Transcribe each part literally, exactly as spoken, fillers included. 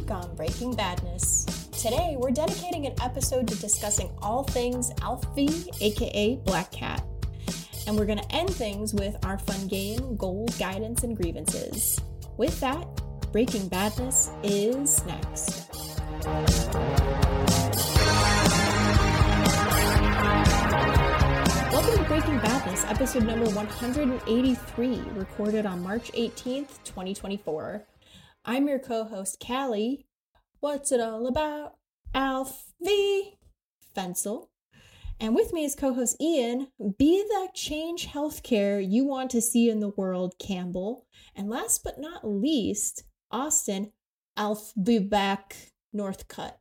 week on Breaking Badness. Today, we're dedicating an episode to discussing all things Alf V, aka Black Cat. And we're going to end things with our fun game, Gold, Guidance, and Grievances. With that, Breaking Badness is next. Welcome to Breaking Badness, episode number one hundred eighty-three, recorded on March eighteenth, twenty twenty-four. I'm your co-host, Callie. What's it all about? Alf V. Fensel. And with me is co-host Ian. Be the change healthcare you want to see in the world, Campbell. And last but not least, Austin. Alf be back, Northcutt.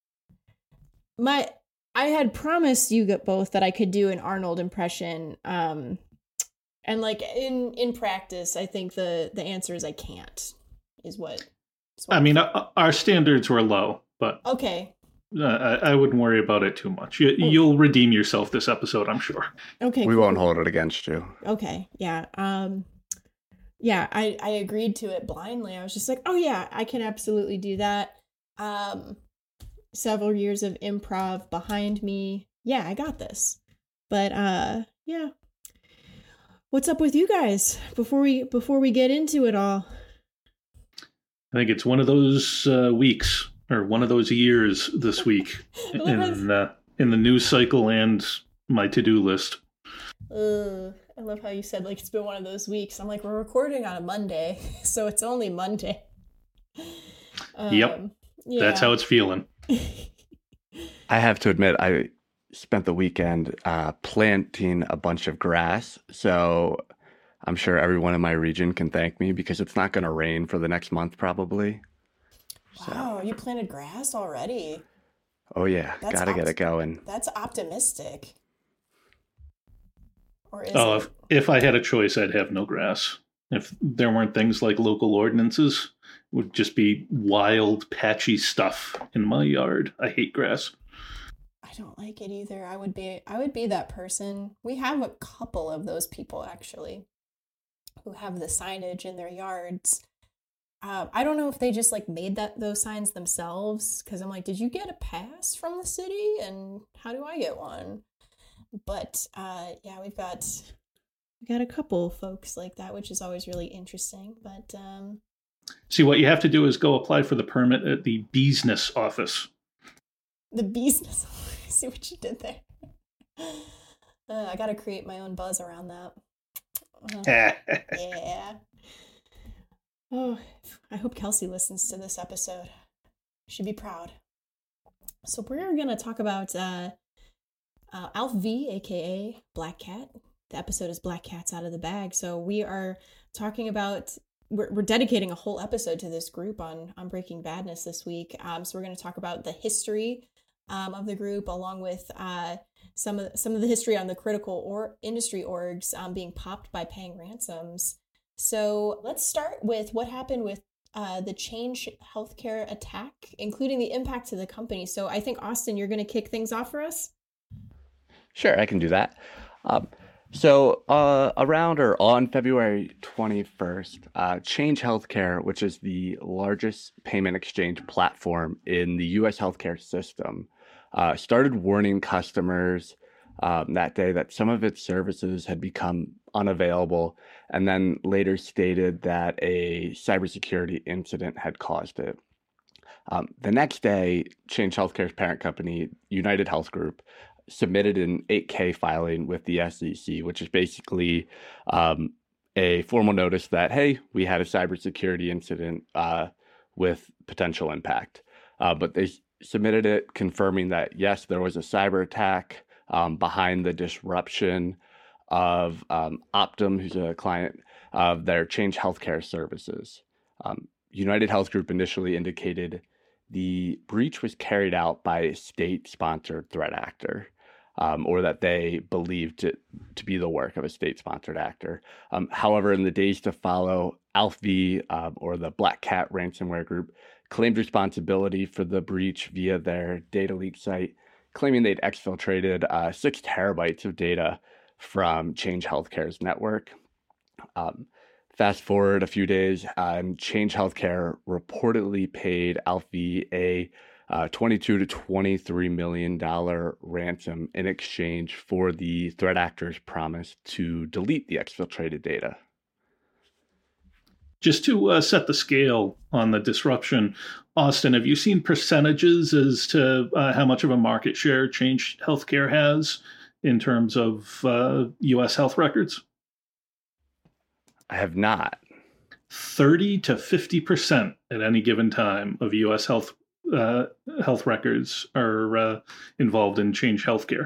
My, I had promised you both that I could do an Arnold impression. Um, and like in in practice, I think the the answer is I can't. Is what. Is what I mean, uh, our standards were low, but okay. Uh, I, I wouldn't worry about it too much. You, you'll redeem yourself this episode, I'm sure. Okay, we cool. won't hold it against you. Okay, yeah, um, yeah. I I agreed to it blindly. I was just like, oh yeah, I can absolutely do that. Um, several years of improv behind me. Yeah, I got this. But uh, yeah. What's up with you guys before we before we get into it all? I think it's one of those uh, weeks or one of those years this week in uh, in the news cycle and my to-do list. Uh, I love how you said like it's been one of those weeks. I'm like, we're recording on a Monday, so it's only Monday. Um, yep, yeah. That's how it's feeling. I have to admit, I spent the weekend uh, planting a bunch of grass, so I'm sure everyone in my region can thank me because it's not going to rain for the next month, probably. Wow, so. You planted grass already? Oh, yeah. That's Gotta opt- get it going. That's optimistic. Or is oh, it? if, if I had a choice, I'd have no grass. If there weren't things like local ordinances, it would just be wild, patchy stuff in my yard. I hate grass. I don't like it either. I would be I would be that person. We have a couple of those people, actually, who have the signage in their yards. Um, I don't know if they just like made that those signs themselves, because I'm like, did you get a pass from the city, and how do I get one? But uh, yeah, we've got we got a couple folks like that, which is always really interesting. But um, see, what you have to do is go apply for the permit at the business office. The business. See what you did there. Uh, I got to create my own buzz around that. Uh, yeah. Oh, I hope Kelsey listens to this episode. She'd be proud. So we're going to talk about uh, uh, Alf V, aka Black Cat. The episode is Black Cat's Out of the Bag. So we are talking about, we're, we're dedicating a whole episode to this group on, on Breaking Badness this week. Um, so we're going to talk about the history um, of the group, along with uh, some of some of the history on the critical or industry orgs um, being popped by paying ransoms. So let's start with what happened with uh, the Change Healthcare attack, including the impact to the company. So I think, Austin, you're going to kick things off for us? Sure, I can do that. Um, so uh, around or on February twenty-first, uh, Change Healthcare, which is the largest payment exchange platform in the U S healthcare system, uh, started warning customers um, that day that some of its services had become unavailable, and then later stated that a cybersecurity incident had caused it. Um, the next day, Change Healthcare's parent company, United Health Group, submitted an eight K filing with the S E C, which is basically um, a formal notice that, hey, we had a cybersecurity incident uh, with potential impact. Uh, but they submitted it confirming that, yes, there was a cyber attack um, behind the disruption of um, Optum, who's a client of their Change Healthcare services. Um, United Health Group initially indicated the breach was carried out by a state-sponsored threat actor, um, or that they believed it to be the work of a state-sponsored actor. Um, however, in the days to follow, Alf V, uh, or the Black Cat ransomware group, claimed responsibility for the breach via their data leak site, claiming they'd exfiltrated uh, six terabytes of data from Change Healthcare's network. Um, fast forward a few days, uh, and Change Healthcare reportedly paid Alfie a uh, twenty-two to twenty-three million dollar ransom in exchange for the threat actor's promise to delete the exfiltrated data. Just to uh, set the scale on the disruption, Austin, have you seen percentages as to uh, how much of a market share Change Healthcare has in terms of uh, U S health records? I have not. thirty to fifty percent at any given time of U S health uh, health records are uh, involved in Change Healthcare.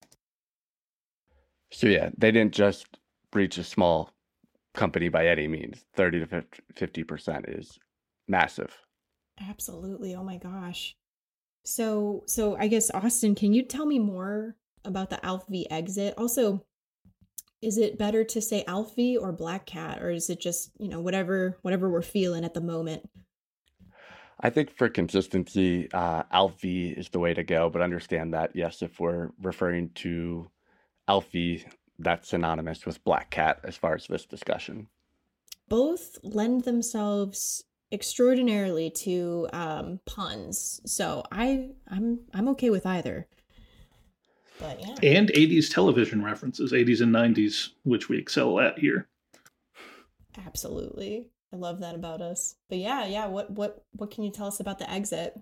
So yeah, they didn't just breach a small company by any means. thirty to fifty percent is massive. Absolutely. Oh my gosh. So, so I guess, Austin, can you tell me more about the Alfie exit? Also, is it better to say Alfie or Black Cat, or is it just, you know, whatever, whatever we're feeling at the moment? I think for consistency, uh, Alfie is the way to go, but understand that, yes, if we're referring to Alfie, that's synonymous with Black Cat as far as this discussion. Both lend themselves extraordinarily to um, puns, so I, I'm, I'm okay with either. But yeah. And eighties television references, eighties and nineties, which we excel at here. Absolutely, I love that about us. But yeah, yeah. What, what, what can you tell us about the exit?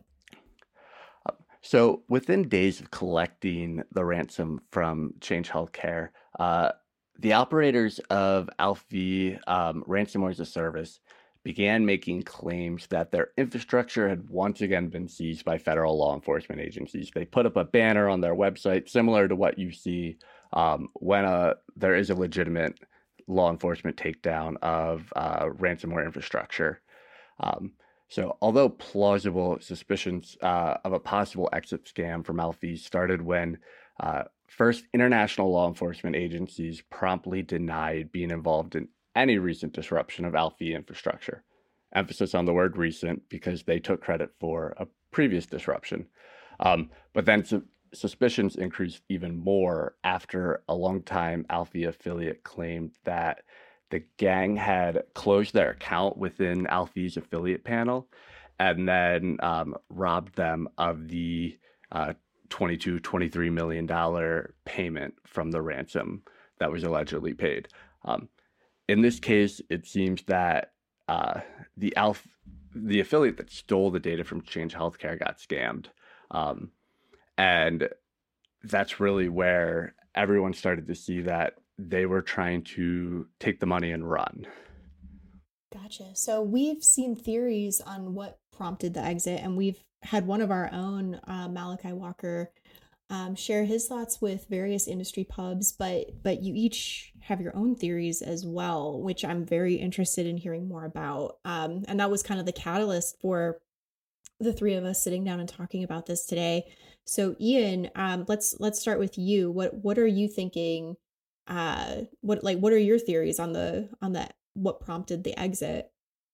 So within days of collecting the ransom from Change Healthcare, uh, the operators of Alfie um, Ransomware as a Service began making claims that their infrastructure had once again been seized by federal law enforcement agencies. They put up a banner on their website similar to what you see um, when a, there is a legitimate law enforcement takedown of uh, ransomware infrastructure. Um, So although plausible suspicions uh, of a possible exit scam from Alfie started when uh, first international law enforcement agencies promptly denied being involved in any recent disruption of Alfie infrastructure. Emphasis on the word recent because they took credit for a previous disruption. Um, but then su- suspicions increased even more after a longtime Alfie affiliate claimed that the gang had closed their account within Alfie's affiliate panel and then um, robbed them of the uh, twenty-two, twenty-three million dollars payment from the ransom that was allegedly paid. Um, in this case, it seems that uh, the Alf, the affiliate that stole the data from Change Healthcare got scammed. Um, and that's really where everyone started to see that they were trying to take the money and run. Gotcha. So we've seen theories on what prompted the exit, and we've had one of our own, uh, Malachi Walker, um, share his thoughts with various industry pubs, but but you each have your own theories as well, which I'm very interested in hearing more about. Um, and that was kind of the catalyst for the three of us sitting down and talking about this today. So Ian, um, let's let's start with you. What what are you thinking? Uh, what like what are your theories on the on the what prompted the exit?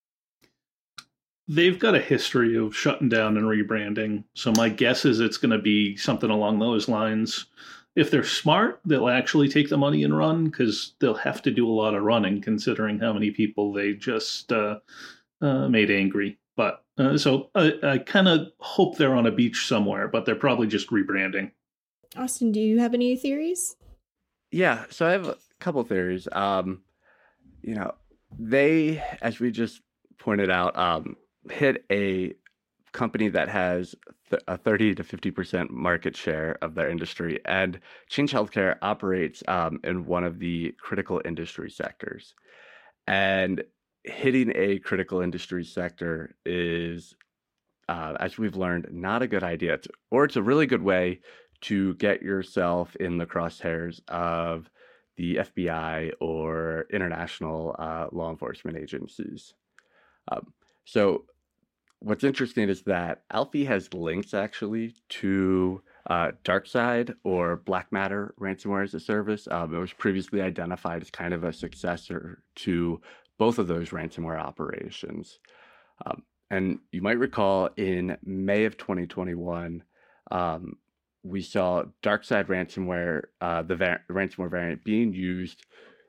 They've got a history of shutting down and rebranding, so my guess is it's going to be something along those lines. If they're smart, they'll actually take the money and run, because they'll have to do a lot of running considering how many people they just uh, uh, made angry. But uh, so I, I kind of hope they're on a beach somewhere, but they're probably just rebranding. Austin, do you have any theories? Yeah, so I have a couple theories. Um, you know, they, as we just pointed out, um, hit a company that has th- a thirty to fifty percent market share of their industry, and Change Healthcare operates um, in one of the critical industry sectors. And hitting a critical industry sector is, uh, as we've learned, not a good idea. It's, or it's a really good way to get yourself in the crosshairs of the F B I or international uh, law enforcement agencies. Um, so what's interesting is that Alfie has links actually to uh, DarkSide or Black Matter Ransomware as a Service. Um, it was previously identified as kind of a successor to both of those ransomware operations. Um, and you might recall in May of twenty twenty-one, um, we saw DarkSide ransomware, uh, the va- ransomware variant being used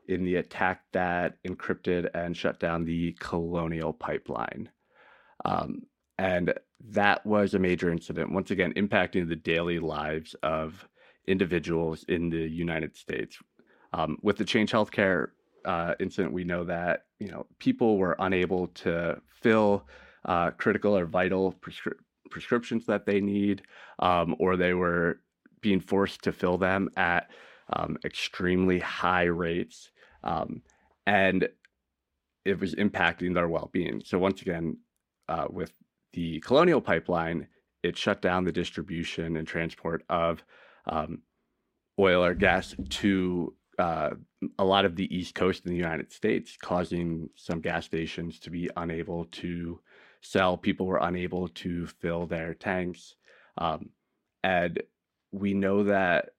in the attack that encrypted and shut down the Colonial Pipeline. Um, and that was a major incident, once again, impacting the daily lives of individuals in the United States. Um, with the Change Healthcare uh, incident, we know that, you know, people were unable to fill uh, critical or vital prescri- prescriptions that they need, um, or they were being forced to fill them at um, extremely high rates. Um, and it was impacting their well-being. So once again, uh, with the Colonial Pipeline, it shut down the distribution and transport of um, oil or gas to uh, a lot of the East Coast in the United States, causing some gas stations to be unable to sell. People were unable to fill their tanks. Um, and we know that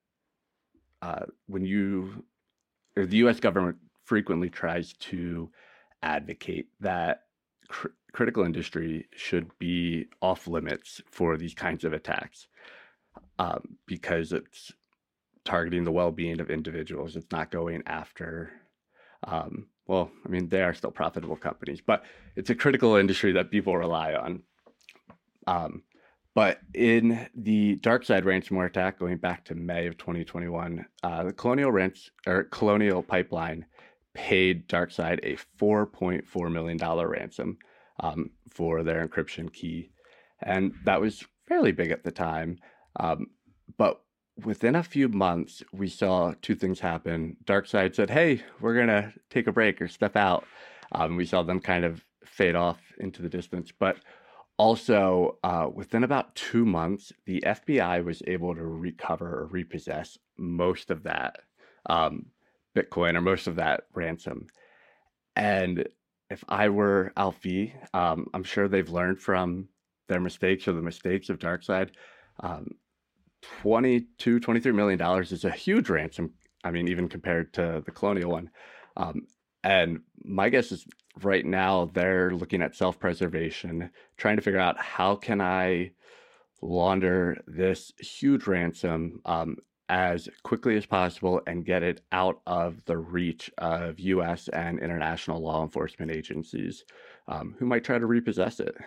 uh, when you, or the U S government frequently tries to advocate that cr- critical industry should be off limits for these kinds of attacks, um, because it's targeting the well-being of individuals. It's not going after, um, well, I mean, they are still profitable companies, but it's a critical industry that people rely on. Um, but in the DarkSide ransomware attack, going back to May of twenty twenty-one, uh, the Colonial Rans- or Colonial Pipeline paid DarkSide a four point four million dollars ransom um, for their encryption key. And that was fairly big at the time. Um, but within a few months, we saw two things happen. DarkSide said, hey, we're going to take a break or step out. Um, we saw them kind of fade off into the distance. But also, uh, within about two months, the F B I was able to recover or repossess most of that um, Bitcoin or most of that ransom. And if I were Alfie, um, I'm sure they've learned from their mistakes or the mistakes of DarkSide. Um, twenty-two, twenty-three million dollars is a huge ransom. I mean, even compared to the Colonial one. Um, and my guess is right now they're looking at self-preservation, trying to figure out how can I launder this huge ransom um, as quickly as possible and get it out of the reach of U S and international law enforcement agencies um, who might try to repossess it.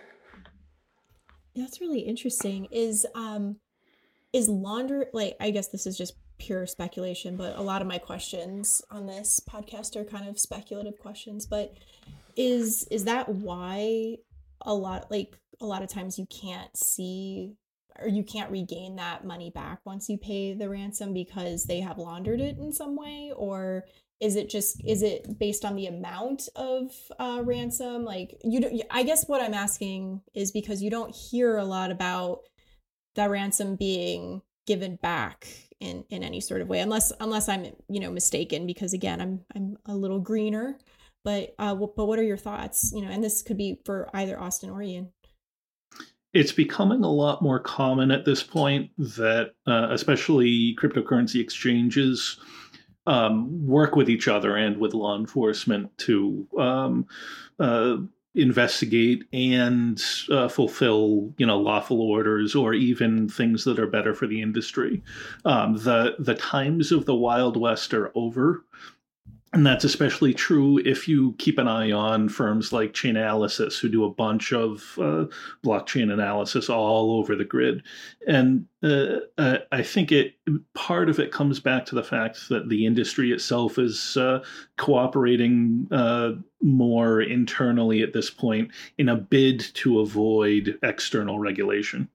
That's really interesting. Is um is launder like I guess this is just pure speculation, but a lot of my questions on this podcast are kind of speculative questions, but is is that why a lot like a lot of times you can't see or you can't regain that money back once you pay the ransom because they have laundered it in some way? Or is it just is it based on the amount of uh, ransom? Like you don't, I guess what I'm asking is because you don't hear a lot about that ransom being given back in, in any sort of way, unless unless I'm you know mistaken. Because again, I'm I'm a little greener. But uh, but what are your thoughts? You know, and this could be for either Austin or Ian. It's becoming a lot more common at this point that, uh, especially cryptocurrency exchanges, um, work with each other and with law enforcement to um, uh, investigate and uh, fulfill, you know, lawful orders or even things that are better for the industry. Um, the the times of the Wild West are over. And that's especially true if you keep an eye on firms like Chainalysis, who do a bunch of uh, blockchain analysis all over the grid. And uh, uh, I think it part of it comes back to the fact that the industry itself is uh, cooperating uh, more internally at this point in a bid to avoid external regulation.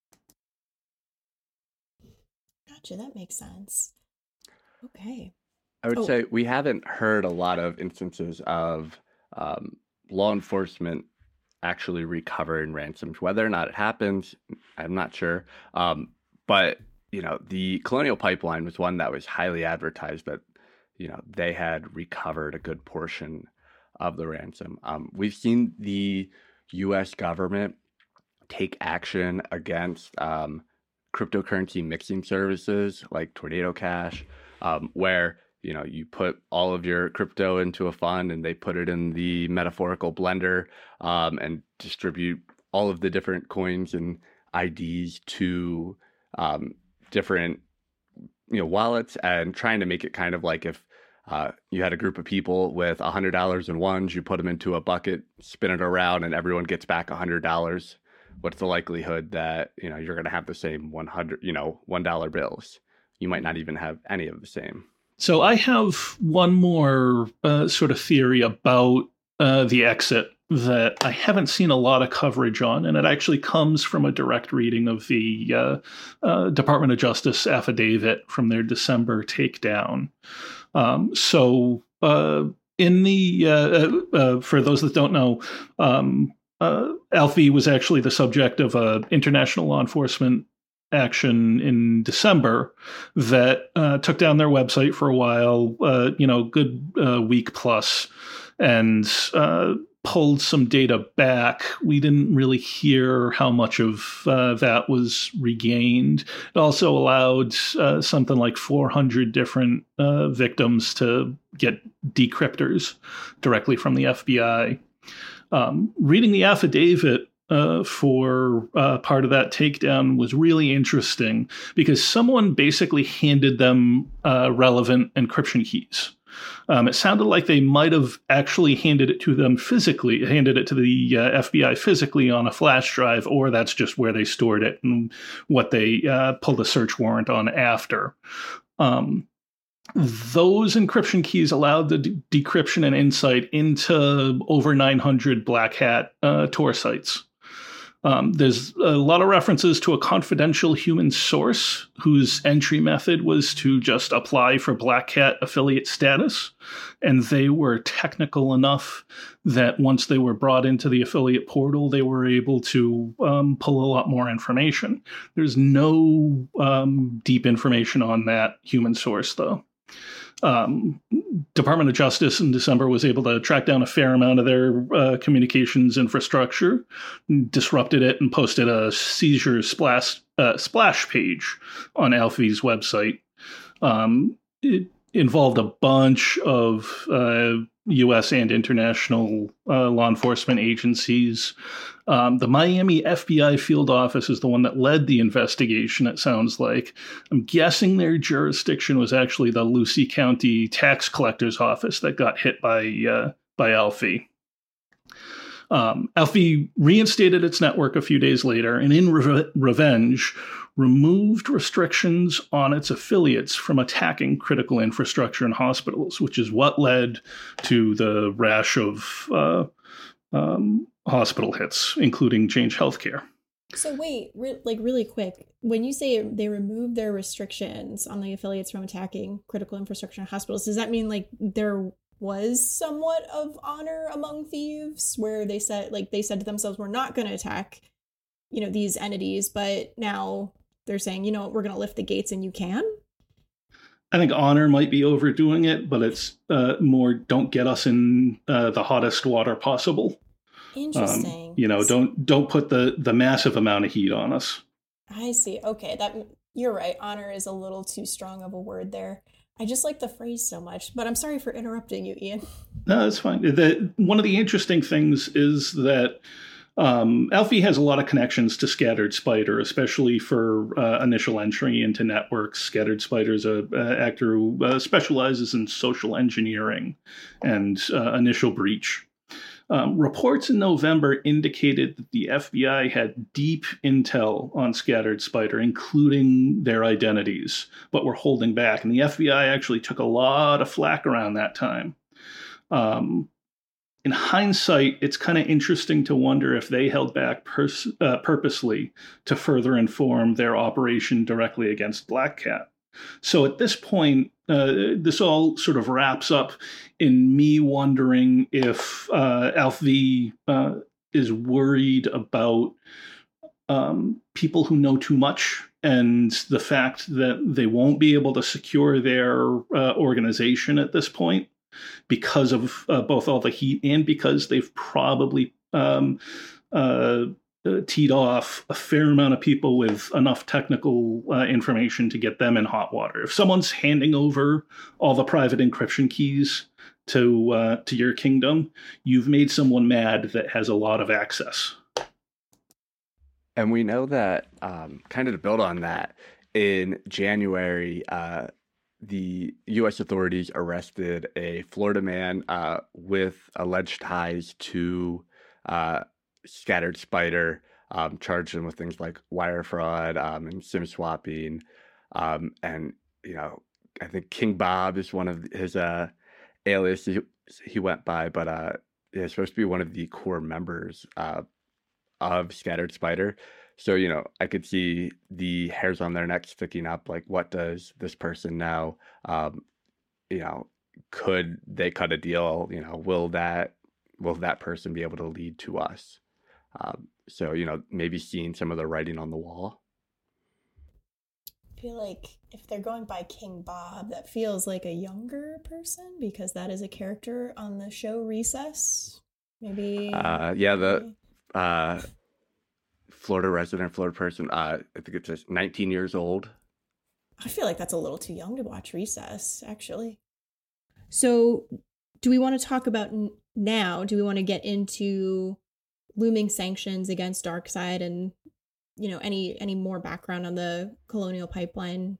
Gotcha, that makes sense. Okay. I would Oh. say we haven't heard a lot of instances of um, law enforcement actually recovering ransoms. Whether or not it happens, I'm not sure. Um, but, you know, the Colonial Pipeline was one that was highly advertised that, you know, they had recovered a good portion of the ransom. Um, we've seen the U S government take action against um, cryptocurrency mixing services like Tornado Cash, um, where you know, you put all of your crypto into a fund and they put it in the metaphorical blender um, and distribute all of the different coins and I Ds to um, different, you know, wallets, and trying to make it kind of like if Uh, you had a group of people with one hundred dollars in ones, you put them into a bucket, spin it around, and everyone gets back one hundred dollars. What's the likelihood that, you know, you're going to have the same one hundred, you know, one dollar bills? You might not even have any of the same. So I have one more uh, sort of theory about uh, the exit that I haven't seen a lot of coverage on, and it actually comes from a direct reading of the uh, uh, Department of Justice affidavit from their December takedown. Um, so uh, in the, uh, uh, for those that don't know, um, uh, ALFI was actually the subject of a international law enforcement action in December that uh, took down their website for a while, uh, you know, good uh, week plus, and uh, pulled some data back. We didn't really hear how much of uh, that was regained. It also allowed uh, something like four hundred different uh, victims to get decryptors directly from the F B I. Um, reading the affidavit uh, for uh, part of that takedown was really interesting because someone basically handed them uh, relevant encryption keys. Um, it sounded like they might have actually handed it to them physically, handed it to the uh, F B I physically on a flash drive, or that's just where they stored it and what they uh, pulled a search warrant on after. Um, those encryption keys allowed the de- decryption and insight into over nine hundred Black Hat uh, Tor sites. Um, there's a lot of references to a confidential human source whose entry method was to just apply for Black Hat affiliate status. And they were technical enough that once they were brought into the affiliate portal, they were able to um, pull a lot more information. There's no um, deep information on that human source, though. Um, Department of Justice in December was able to track down a fair amount of their uh, communications infrastructure, disrupted it, and posted a seizure splash uh, splash page on ALFI's website. Um, it involved a bunch of uh, U S and international uh, law enforcement agencies. Um, the Miami F B I field office is the one that led the investigation, it sounds like. I'm guessing their jurisdiction was actually the Lucey County tax collector's office that got hit by uh, by ALFI. Um, ALFI reinstated its network a few days later, and in re- revenge, removed restrictions on its affiliates from attacking critical infrastructure and hospitals, which is what led to the rash of uh, um, hospital hits, including Change Healthcare. So wait, re- like really quick, when you say they removed their restrictions on the affiliates from attacking critical infrastructure and hospitals, does that mean like there was somewhat of honor among thieves where they said like they said to themselves, we're not going to attack, you know, these entities, but now they're saying, you know, we're going to lift the gates and you can? I think honor might be overdoing it, but it's uh, more don't get us in uh, the hottest water possible. Interesting. Um, you know, don't don't put the, the massive amount of heat on us. I see. Okay, that you're right. Honor is a little too strong of a word there. I just like the phrase so much, but I'm sorry for interrupting you, Ian. No, that's fine. The, one of the interesting things is that um, ALFI has a lot of connections to Scattered Spider, especially for uh, initial entry into networks. Scattered Spider is a, a actor who uh, specializes in social engineering and uh, initial breach. Um, reports in November indicated that the F B I had deep intel on Scattered Spider, including their identities, but were holding back. And the F B I actually took a lot of flack around that time. Um, in hindsight, it's kind of interesting to wonder if they held back pers- uh, purposely to further inform their operation directly against Black Cat. So at this point, uh, this all sort of wraps up in me wondering if uh, ALFI uh, is worried about um, people who know too much and the fact that they won't be able to secure their uh, organization at this point because of uh, both all the heat and because they've probably um, uh, Uh, teed off a fair amount of people with enough technical uh, information to get them in hot water. If someone's handing over all the private encryption keys to uh, to your kingdom, you've made someone mad that has a lot of access. And we know that, um, kind of to build on that, in January, uh, the U S authorities arrested a Florida man uh, with alleged ties to uh, Scattered Spider, um, charged him with things like wire fraud um, and SIM swapping. Um, and, you know, I think King Bob is one of his uh, alias he, he went by, but uh, is supposed to be one of the core members uh, of Scattered Spider. So, you know, I could see the hairs on their neck sticking up. Like, what does this person know? Um, you know, could they cut a deal? You know, will that will that person be able to lead to us? Um, so, you know, maybe seeing some of the writing on the wall. I feel like if they're going by King Bob, that feels like a younger person because that is a character on the show Recess. Maybe. Uh, yeah, the uh, Florida resident, Florida person, uh, I think it's just nineteen years old. I feel like that's a little too young to watch Recess, actually. So do we want to talk about n- now? Do we want to get into looming sanctions against Darkseid and, you know, any any more background on the Colonial Pipeline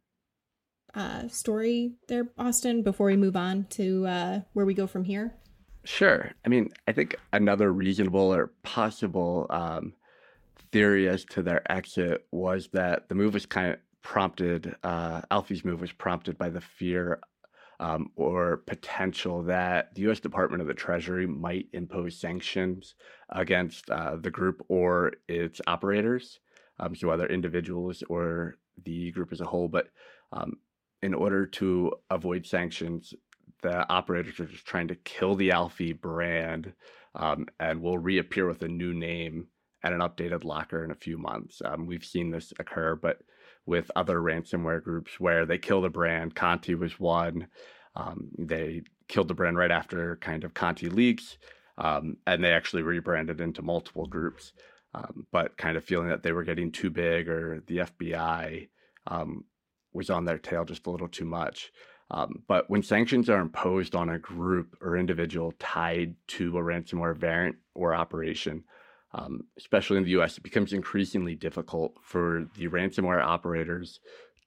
uh, story there, Austin, before we move on to uh, where we go from here? Sure. I mean, I think another reasonable or possible um, theory as to their exit was that the move was kind of prompted, uh, Alfie's move was prompted by the fear um, or potential that the U S Department of the Treasury might impose sanctions against uh, the group or its operators, um, so whether individuals or the group as a whole. But um, in order to avoid sanctions, the operators are just trying to kill the Alfie brand um, and will reappear with a new name and an updated locker in a few months. Um, we've seen this occur, but with other ransomware groups where they kill the brand. Conti was one. Um, they killed the brand right after kind of Conti leaks, um, and they actually rebranded into multiple groups, um, but kind of feeling that they were getting too big or the F B I um, was on their tail just a little too much. Um, but when sanctions are imposed on a group or individual tied to a ransomware variant or operation, um, especially in the U S, it becomes increasingly difficult for the ransomware operators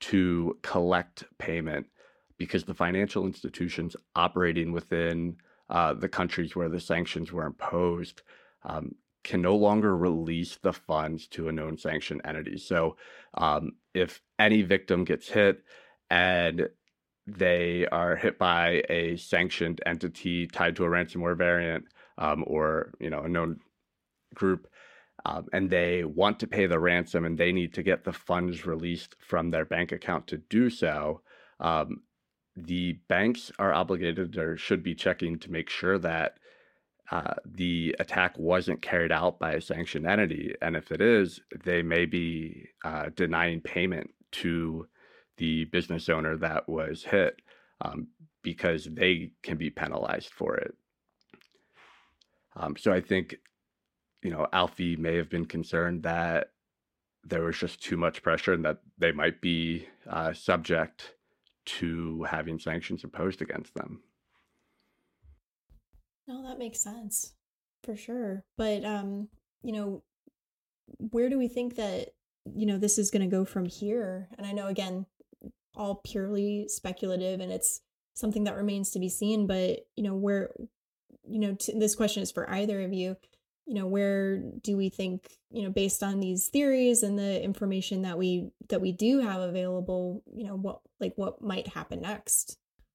to collect payment because the financial institutions operating within uh, the countries where the sanctions were imposed um, can no longer release the funds to a known sanctioned entity. So um, if any victim gets hit and they are hit by a sanctioned entity tied to a ransomware variant um, or, you know, a known group, um, and they want to pay the ransom and they need to get the funds released from their bank account to do so, um, the banks are obligated or should be checking to make sure that uh, the attack wasn't carried out by a sanctioned entity. And if it is, they may be uh, denying payment to the business owner that was hit um, because they can be penalized for it. Um, so I think, you know, Alfie may have been concerned that there was just too much pressure and that they might be uh, subject to having sanctions imposed against them. No, that makes sense for sure. But, um, you know, where do we think that, you know, this is going to go from here? And I know, again, all purely speculative and it's something that remains to be seen, but, you know, where, you know, t- this question is for either of you, you know, where do we think, you know, based on these theories and the information that we, that we do have available, you know, what, like what might happen next?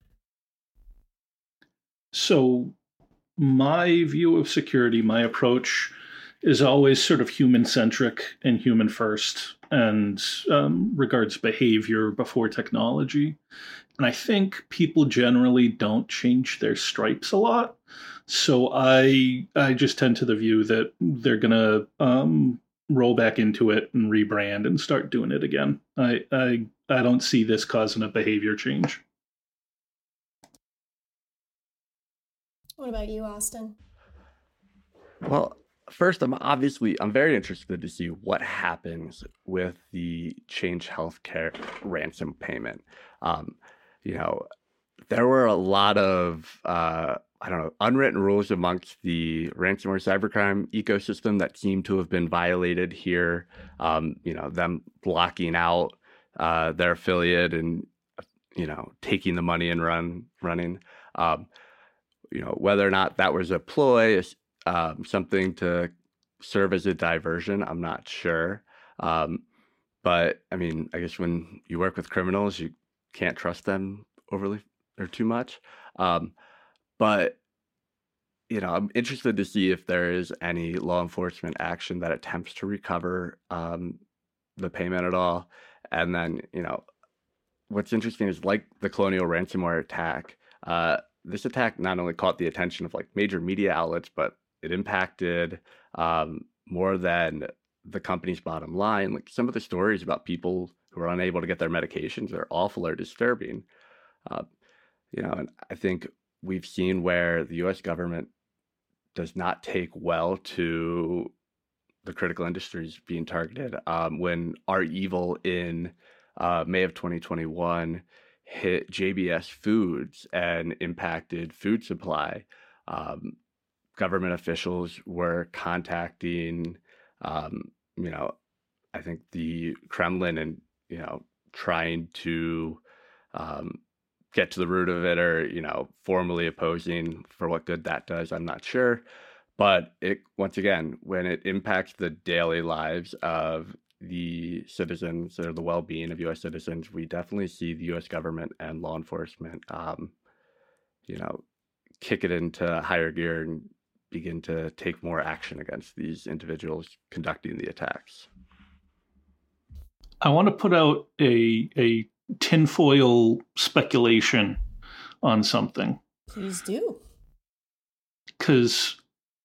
So my view of security, my approach is always sort of human-centric and human first and um, regards behavior before technology. And I think people generally don't change their stripes a lot. So I I just tend to the view that they're going to um, roll back into it and rebrand and start doing it again. I, I, I don't see this causing a behavior change. What about you, Austin? Well, first, I'm obviously, I'm very interested to see what happens with the Change Healthcare ransom payment. Um, you know, there were a lot of, uh, I don't know, unwritten rules amongst the ransomware cybercrime ecosystem that seem to have been violated here. Um, you know, them blocking out uh, their affiliate and, you know, taking the money and run running. Um, you know, whether or not that was a ploy, um, something to serve as a diversion, I'm not sure. Um, but I mean, I guess when you work with criminals, you can't trust them overly or too much. Um, but you know, I'm interested to see if there is any law enforcement action that attempts to recover um, the payment at all. And then, you know, what's interesting is like the Colonial ransomware attack, uh, this attack not only caught the attention of like major media outlets, but it impacted um, more than the company's bottom line. Like some of the stories about people who are unable to get their medications are awful or disturbing. Uh, you know, and I think we've seen where the U S government does not take well to the critical industries being targeted. Um, when REvil in uh, May of twenty twenty-one hit J B S Foods and impacted food supply, um, government officials were contacting, um, you know, I think the Kremlin and, you know, trying to um, get to the root of it, or, you know, formally opposing. For what good that does, I'm not sure. But it, once again, when it impacts the daily lives of the citizens or the well-being of U S citizens, we definitely see the U S government and law enforcement, um, you know, kick it into higher gear and begin to take more action against these individuals conducting the attacks. I want to put out a a tinfoil speculation on something. Please do. Because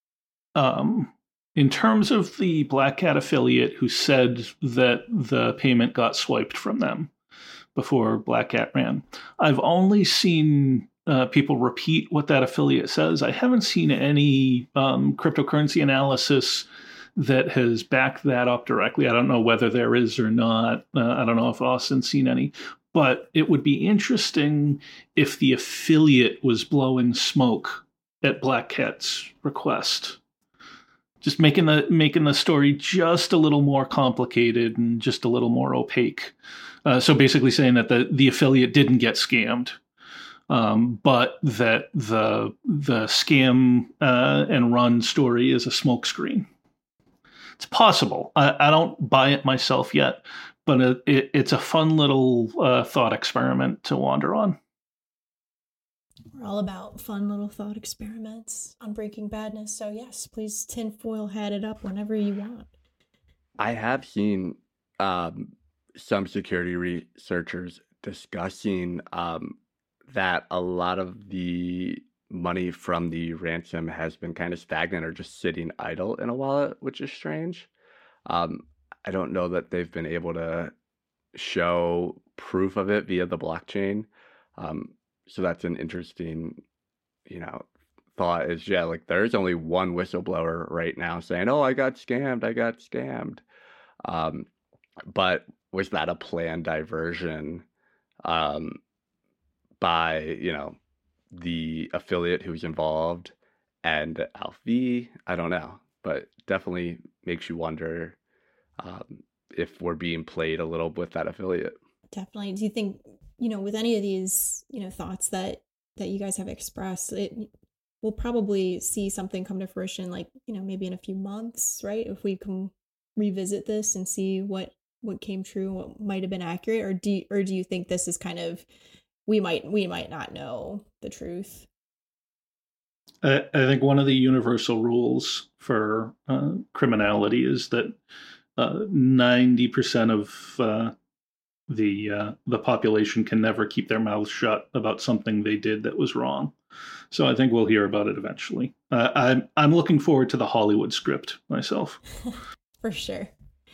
um, in terms of the Black Cat affiliate who said that the payment got swiped from them before Black Cat ran, I've only seen uh, people repeat what that affiliate says. I haven't seen any um, cryptocurrency analysis that has backed that up directly. I don't know whether there is or not. Uh, I don't know if Austin's seen any. But it would be interesting if the affiliate was blowing smoke at Black Cat's request. Just making the making the story just a little more complicated and just a little more opaque. Uh, so basically saying that the, the affiliate didn't get scammed, um, but that the the scam uh, and run story is a smokescreen. It's possible. I, I don't buy it myself yet, but it, it, it's a fun little uh, thought experiment to wander on. We're all about fun little thought experiments on Breaking Badness. So yes, please tinfoil hat it up whenever you want. I have seen um, some security researchers discussing um, that a lot of the money from the ransom has been kind of stagnant or just sitting idle in a wallet, which is strange. Um, I don't know that they've been able to show proof of it via the blockchain. Um, so that's an interesting, you know, thought is, yeah, like there's only one whistleblower right now saying, oh, I got scammed, I got scammed. Um, but was that a planned diversion um, by, you know, the affiliate who's involved and Alpha V? I don't know, but definitely makes you wonder um, if we're being played a little with that affiliate. Definitely. Do you think, you know, with any of these, you know, thoughts that that you guys have expressed, it we'll probably see something come to fruition, like, you know, maybe in a few months, right? If we can revisit this and see what what came true, what might have been accurate, or do you, or do you think this is kind of we might we might not know the truth? I, I think one of the universal rules for uh, criminality is that uh, ninety percent of uh, the uh, the population can never keep their mouths shut about something they did that was wrong. So I think we'll hear about it eventually. Uh, I'm I'm looking forward to the Hollywood script myself. For sure.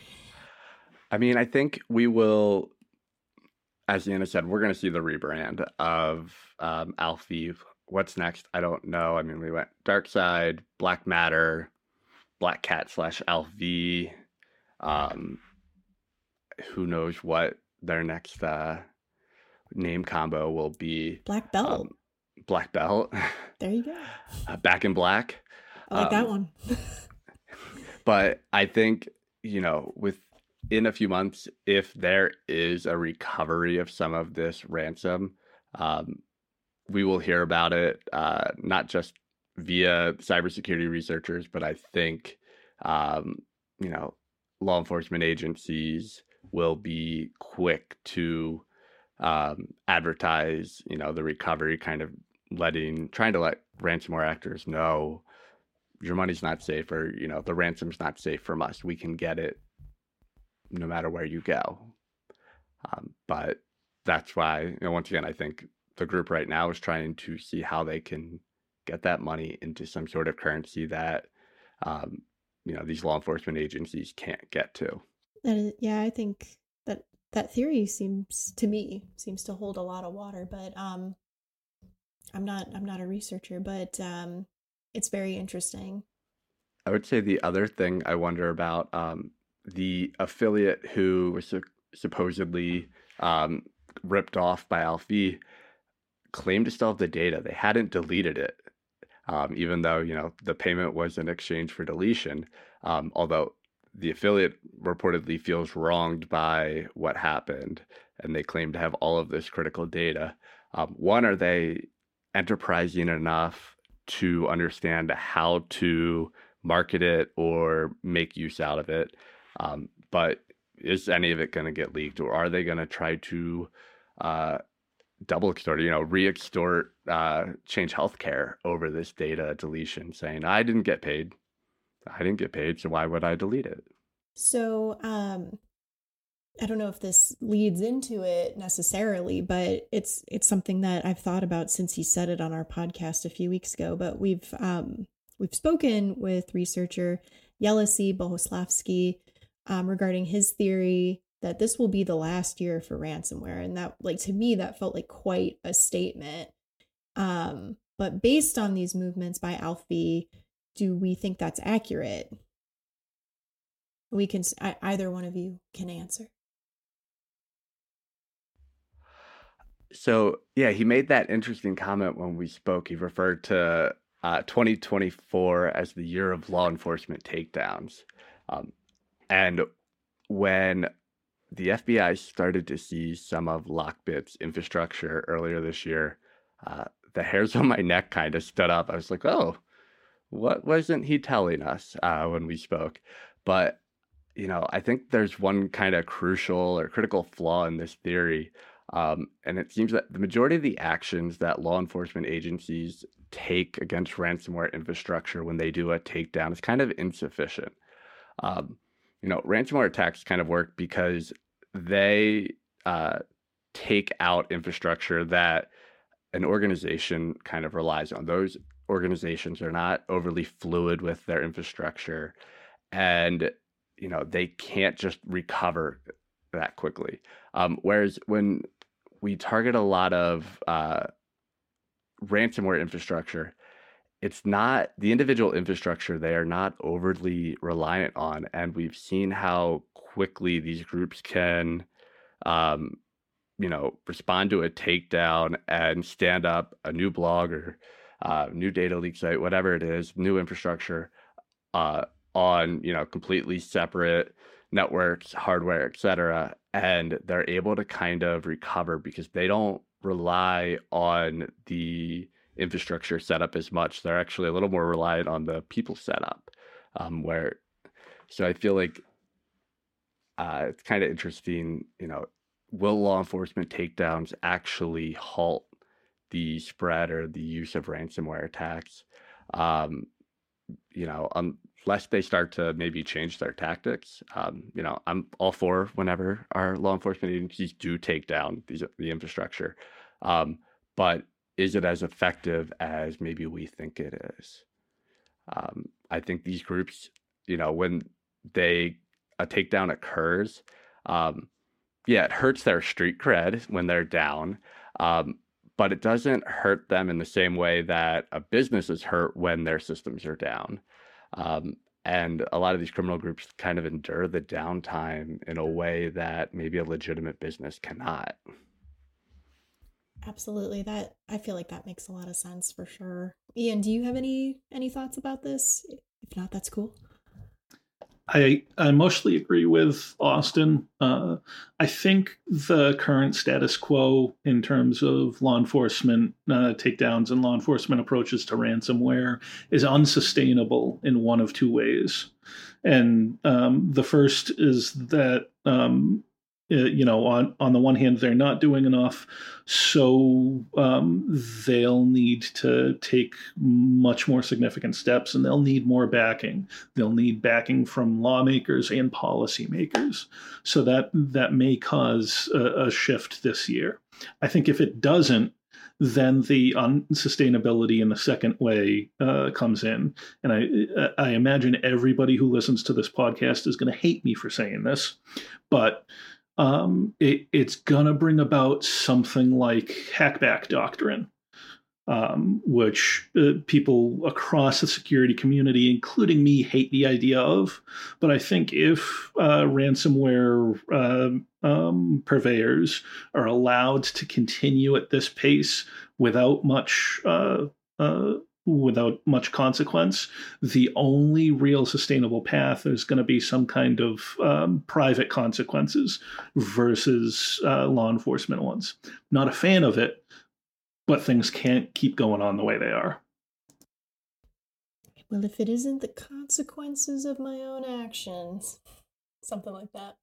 I mean, I think we will, as Anna said, we're going to see the rebrand of um, Alfie. What's next? I don't know. I mean, we went Dark Side, Black Matter, Black Cat slash Alfie. Um, who knows what their next uh, name combo will be? Black Belt. Um, Black Belt. There you go. uh, Back in Black. I like um, that one. But I think, you know, with in a few months, if there is a recovery of some of this ransom, um, we will hear about it, uh, not just via cybersecurity researchers, but I think, um, you know, law enforcement agencies will be quick to um, advertise, you know, the recovery, kind of letting, trying to let ransomware actors know your money's not safe, or, you know, the ransom's not safe from us. We can get it no matter where you go. Um, but that's why, you know, once again, I think the group right now is trying to see how they can get that money into some sort of currency that, um, you know, these law enforcement agencies can't get to. That is, yeah, I think that that theory seems to me seems to hold a lot of water. But um, I'm not I'm not a researcher, but um, it's very interesting. I would say the other thing I wonder about, um, the affiliate who was su- supposedly um, ripped off by Alfie claimed to still have the data. They hadn't deleted it, um, even though, you know, the payment was in exchange for deletion. Um, although the affiliate reportedly feels wronged by what happened, and they claim to have all of this critical data. Um, one, are they enterprising enough to understand how to market it or make use out of it? Um, but is any of it going to get leaked, or are they going to try to uh, double extort, you know, re-extort uh, Change Healthcare over this data deletion, saying, I didn't get paid. I didn't get paid, so why would I delete it? So um, I don't know if this leads into it necessarily, but it's it's something that I've thought about since he said it on our podcast a few weeks ago. But we've um, we've spoken with researcher Yelisey Bohoslavsky um, regarding his theory that this will be the last year for ransomware, and that, like, to me, that felt like quite a statement. Um, but based on these movements by Alfie, do we think that's accurate? We can either one of you can answer. So, yeah, he made that interesting comment when we spoke. He referred to uh, twenty twenty-four as the year of law enforcement takedowns. Um, and when the F B I started to see some of Lockbit's infrastructure earlier this year, uh, the hairs on my neck kind of stood up. I was like, oh, what wasn't he telling us uh, when we spoke? But, you know, I think there's one kind of crucial or critical flaw in this theory. Um, and it seems that the majority of the actions that law enforcement agencies take against ransomware infrastructure when they do a takedown is kind of insufficient. Um, you know, ransomware attacks kind of work because they uh, take out infrastructure that an organization kind of relies on. Those organizations are not overly fluid with their infrastructure, and, you know, they can't just recover that quickly. Um, whereas when we target a lot of uh, ransomware infrastructure, it's not the individual infrastructure they are not overly reliant on. And we've seen how quickly these groups can, um, you know, respond to a takedown and stand up a new blog or uh, new data leak site, whatever it is, new infrastructure uh, on, you know, completely separate networks, hardware, et cetera. And they're able to kind of recover because they don't rely on the infrastructure setup as much. They're actually a little more reliant on the people setup. Um, where, so I feel like uh, it's kind of interesting, you know, will law enforcement takedowns actually halt the spread or the use of ransomware attacks? Um, you know, unless they start to maybe change their tactics. Um, you know, I'm all for whenever our law enforcement agencies do take down these, the infrastructure. Um, but is it as effective as maybe we think it is? Um, I think these groups, you know, when they a takedown occurs, um, yeah, it hurts their street cred when they're down. Um, but it doesn't hurt them in the same way that a business is hurt when their systems are down. Um, and a lot of these criminal groups kind of endure the downtime in a way that maybe a legitimate business cannot. Absolutely. That I feel like that makes a lot of sense for sure. Ian, do you have any any thoughts about this? If not, that's cool. I I mostly agree with Austin. Uh, I think the current status quo in terms of law enforcement uh, takedowns and law enforcement approaches to ransomware is unsustainable in one of two ways. And um, the first is that um, you know, on, on the one hand, they're not doing enough, so um, they'll need to take much more significant steps, and they'll need more backing. They'll need backing from lawmakers and policymakers. So that that may cause a, a shift this year. I think if it doesn't, then the unsustainability in the second way uh, comes in. And I, I imagine everybody who listens to this podcast is going to hate me for saying this, but Um, it, it's going to bring about something like hackback doctrine, um, which uh, people across the security community, including me, hate the idea of. But I think if uh, ransomware uh, um, purveyors are allowed to continue at this pace without much uh, uh, without much consequence, the only real sustainable path is going to be some kind of um, private consequences versus uh, law enforcement ones. Not a fan of it, but things can't keep going on the way they are. Well, if it isn't the consequences of my own actions, something like that.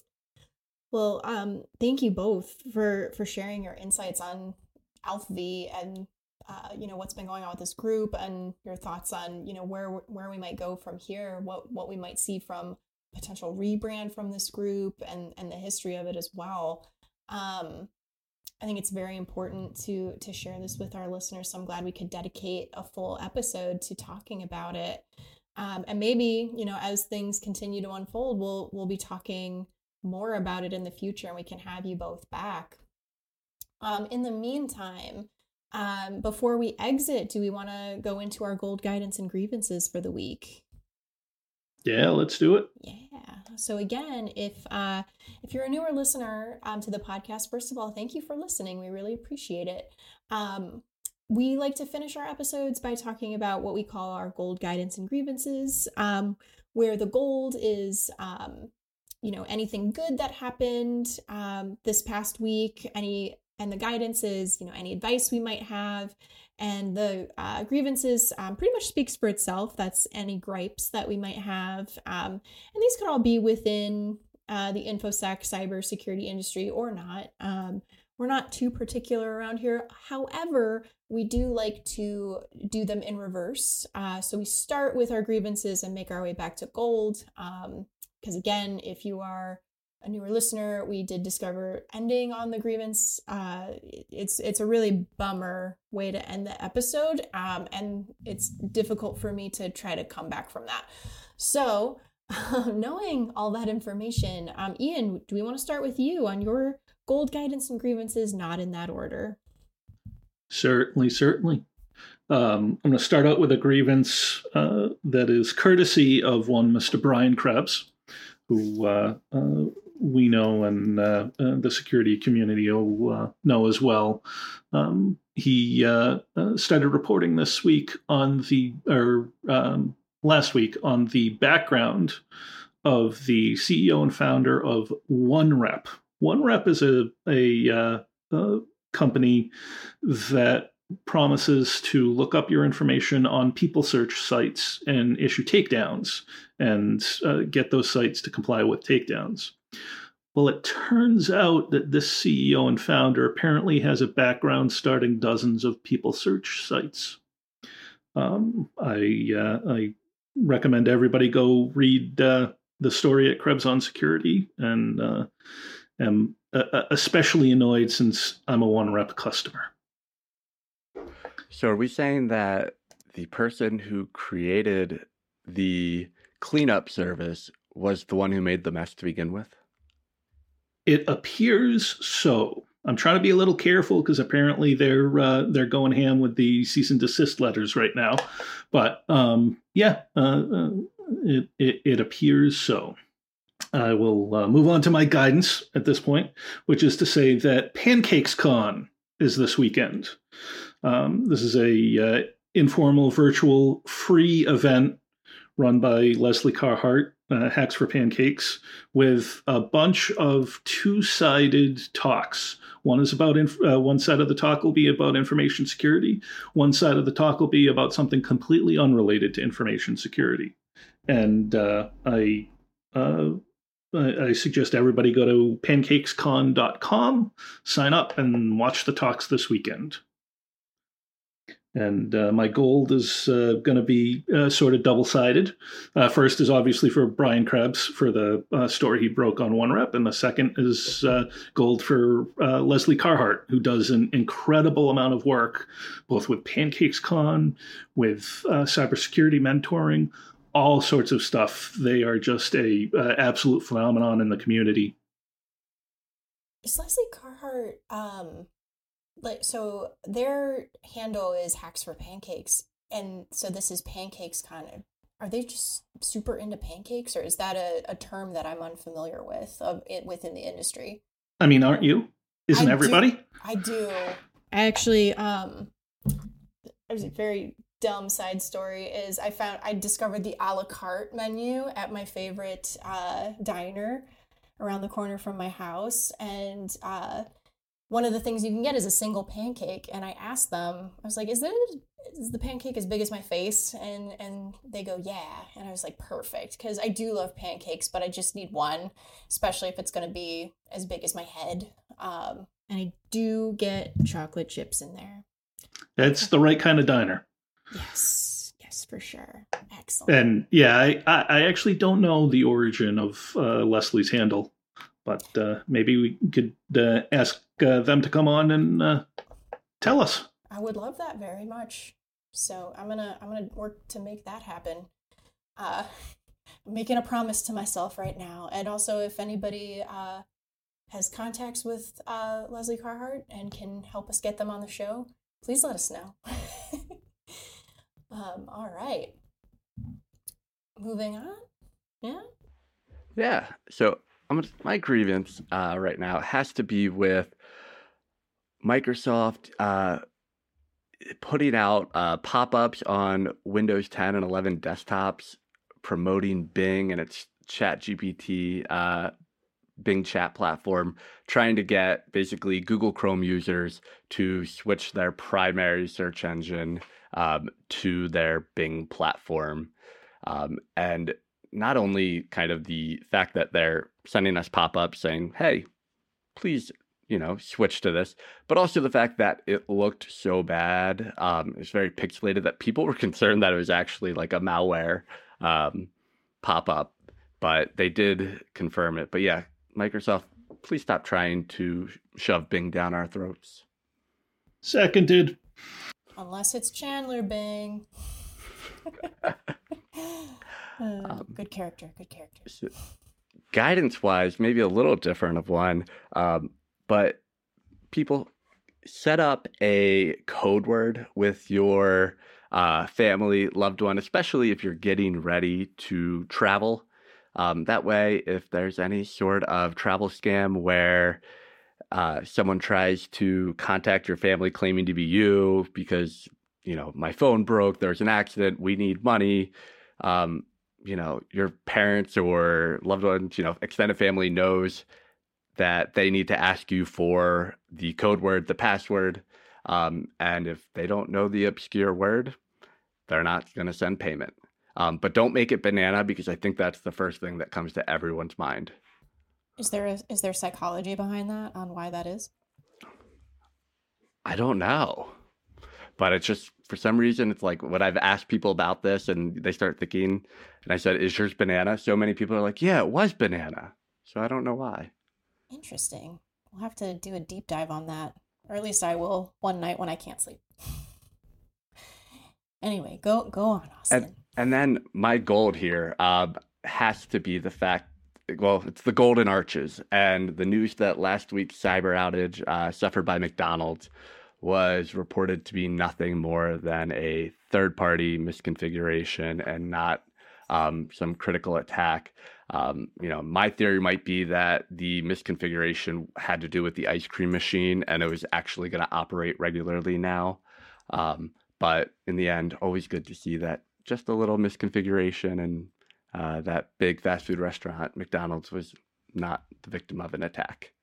Well, um, thank you both for, for sharing your insights on AlphaV and Uh, you know, what's been going on with this group and your thoughts on, you know, where where we might go from here, what what we might see from potential rebrand from this group and and the history of it as well. Um, I think it's very important to to share this with our listeners. So I'm glad we could dedicate a full episode to talking about it. Um, and maybe, you know, as things continue to unfold, we'll we'll be talking more about it in the future, and we can have you both back. Um, in the meantime, Um, before we exit, do we want to go into our gold guidance and grievances for the week? Yeah, let's do it. Yeah. So again, if uh, if you're a newer listener um, to the podcast, first of all, thank you for listening. We really appreciate it. Um, we like to finish our episodes by talking about what we call our gold guidance and grievances, um, where the gold is, um, you know, anything good that happened um, this past week, any And the guidance is, you know, any advice we might have. And the uh, grievances um, pretty much speaks for itself. That's any gripes that we might have. Um, and these could all be within uh, the InfoSec cybersecurity industry or not. Um, we're not too particular around here. However, we do like to do them in reverse. Uh, so we start with our grievances and make our way back to gold. Because um, again, if you are a newer listener, we did discover ending on the grievance. Uh, it's it's a really bummer way to end the episode, um, and it's difficult for me to try to come back from that. So, uh, knowing all that information, um, Ian, do we want to start with you on your gold guidance and grievances, not in that order? Certainly, certainly. Um, I'm going to start out with a grievance uh, that is courtesy of one Mister Brian Krebs, who uh, uh, we know and uh, uh, the security community will uh, know as well. Um, he uh, uh, started reporting this week on the, or um, last week on the background of the C E O and founder of OneRep. OneRep is a, a, uh, a company that promises to look up your information on people search sites and issue takedowns and uh, get those sites to comply with takedowns. Well, it turns out that this C E O and founder apparently has a background starting dozens of people search sites. Um, I uh, I recommend everybody go read uh, the story at Krebs on Security, and uh, am uh, especially annoyed since I'm a OneRep customer. So are we saying that the person who created the cleanup service was the one who made the mess to begin with? It appears so. I'm trying to be a little careful because apparently they're uh, they're going ham with the cease and desist letters right now. But um, yeah, uh, uh, it, it it appears so. I will uh, move on to my guidance at this point, which is to say that PancakesCon is this weekend. Um, this is a uh, informal, virtual, free event run by Leslie Carhart, uh, Hacks for Pancakes, with a bunch of two-sided talks. One is about inf- uh, one side of the talk will be about information security. One side of the talk will be about something completely unrelated to information security. And uh, I, uh, I suggest everybody go to pancakes con dot com, sign up, and watch the talks this weekend. And uh, my gold is uh, going to be uh, sort of double-sided. Uh, first is obviously for Brian Krebs for the uh, story he broke on OneRep, and the second is uh, gold for uh, Leslie Carhart, who does an incredible amount of work, both with PancakesCon, with uh, cybersecurity mentoring, all sorts of stuff. They are just a uh, absolute phenomenon in the community. Is Leslie Carhart... Um... Like, so their handle is Hacks for Pancakes, and so this is Pancakes kind of. Are they just super into pancakes, or is that a, a term that I'm unfamiliar with of it within the industry? I mean, aren't you? Isn't I everybody? Do, I do. I actually, um, there's a very dumb side story. Is I found I discovered the a la carte menu at my favorite uh, diner around the corner from my house, and uh. One of the things you can get is a single pancake. And I asked them, I was like, is, there, is the pancake as big as my face? And and they go, yeah. And I was like, perfect. Because I do love pancakes, but I just need one, especially if it's going to be as big as my head. Um, and I do get chocolate chips in there. That's the right kind of diner. Yes. Yes, for sure. Excellent. And yeah, I, I, I actually don't know the origin of uh, Leslie's handle. But uh, maybe we could uh, ask uh, them to come on and uh, tell us. I would love that very much. So I'm gonna I'm gonna work to make that happen. Uh, I'm making a promise to myself right now. And also, if anybody uh, has contacts with uh, Leslie Carhart and can help us get them on the show, please let us know. um, all right. Moving on. Yeah. Yeah. So. I'm, my grievance uh, right now has to be with Microsoft uh, putting out uh, pop-ups on Windows ten and eleven desktops promoting Bing and its ChatGPT uh, Bing chat platform, trying to get basically Google Chrome users to switch their primary search engine um, to their Bing platform. Um, and not only kind of the fact that they're sending us pop-ups saying, hey, please, you know, switch to this, but also the fact that it looked so bad. Um, it was very pixelated that people were concerned that it was actually like a malware um, pop-up, but they did confirm it. But yeah, Microsoft, please stop trying to shove Bing down our throats. Seconded. Unless it's Chandler Bing. Uh, um, good character, good character. So, guidance-wise, maybe a little different of one, um, but people set up a code word with your uh, family, loved one, especially if you're getting ready to travel. Um, that way, if there's any sort of travel scam where uh, someone tries to contact your family claiming to be you because, you know, my phone broke, there's an accident, we need money, um, you know, your parents or loved ones, you know, extended family knows that they need to ask you for the code word, the password. Um, and if they don't know the obscure word, they're not going to send payment. Um, but don't make it banana, because I think that's the first thing that comes to everyone's mind. Is there a, is there psychology behind that on why that is? I don't know. But it's just, for some reason, it's like when I've asked people about this and they start thinking, and I said, is yours banana? So many people are like, yeah, it was banana. So I don't know why. Interesting. We'll have to do a deep dive on that. Or at least I will one night when I can't sleep. Anyway, go go on, Austin. And, and then my gold here um, has to be the fact, well, it's the Golden Arches. And the news that last week's cyber outage uh, suffered by McDonald's was reported to be nothing more than a third-party misconfiguration and not um, some critical attack. Um, you know, my theory might be that the misconfiguration had to do with the ice cream machine and it was actually going to operate regularly now. Um, but in the end, always good to see that just a little misconfiguration, and uh, that big fast food restaurant, McDonald's, was not the victim of an attack.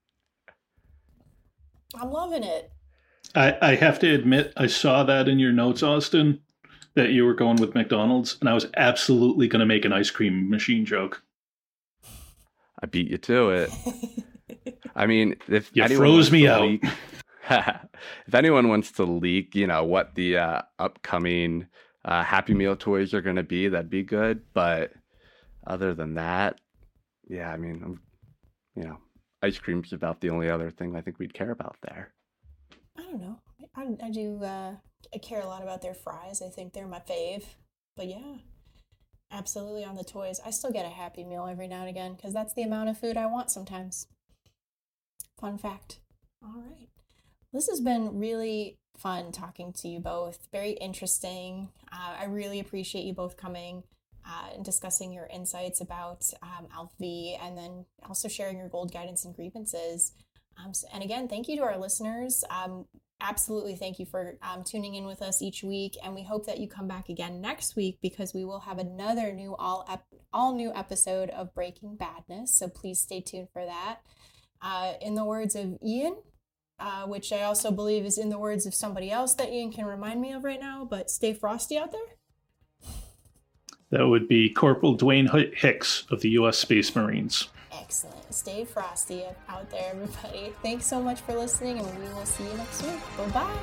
I'm loving it. I, I have to admit, I saw that in your notes, Austin, that you were going with McDonald's, and I was absolutely going to make an ice cream machine joke. I beat you to it. I mean, if you anyone froze me out. Leak, if anyone wants to leak, you know, what the uh, upcoming uh, Happy Meal toys are going to be, that'd be good. But other than that, yeah, I mean, I'm, you know, ice cream's about the only other thing I think we'd care about there. I don't know. I, I do. Uh, I care a lot about their fries. I think they're my fave. But yeah, absolutely on the toys. I still get a Happy Meal every now and again because that's the amount of food I want sometimes. Fun fact. All right. This has been really fun talking to you both. Very interesting. Uh, I really appreciate you both coming uh, and discussing your insights about um, ALF-V, and then also sharing your gold guidance and grievances. Um, so, and again, thank you to our listeners. Um, absolutely thank you for um, tuning in with us each week. And we hope that you come back again next week because we will have another new all ep- all new episode of Breaking Badness. So please stay tuned for that. Uh, in the words of Ian, uh, which I also believe is in the words of somebody else that Ian can remind me of right now, but stay frosty out there. That would be Corporal Dwayne Hicks of the U S Space Marines. Excellent. Stay frosty out there, everybody. Thanks so much for listening, and we will see you next week. Bye-bye.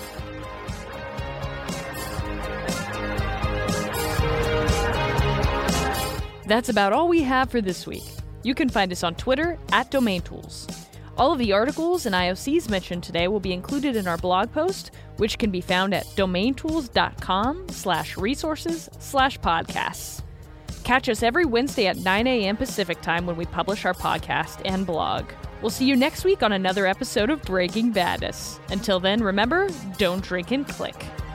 That's about all we have for this week. You can find us on Twitter at Domain Tools. All of the articles and I O Cs mentioned today will be included in our blog post, which can be found at domaintools.com slash resources slash podcasts. Catch us every Wednesday at nine a.m. Pacific time when we publish our podcast and blog. We'll see you next week on another episode of Breaking Badness. Until then, remember, don't drink and click.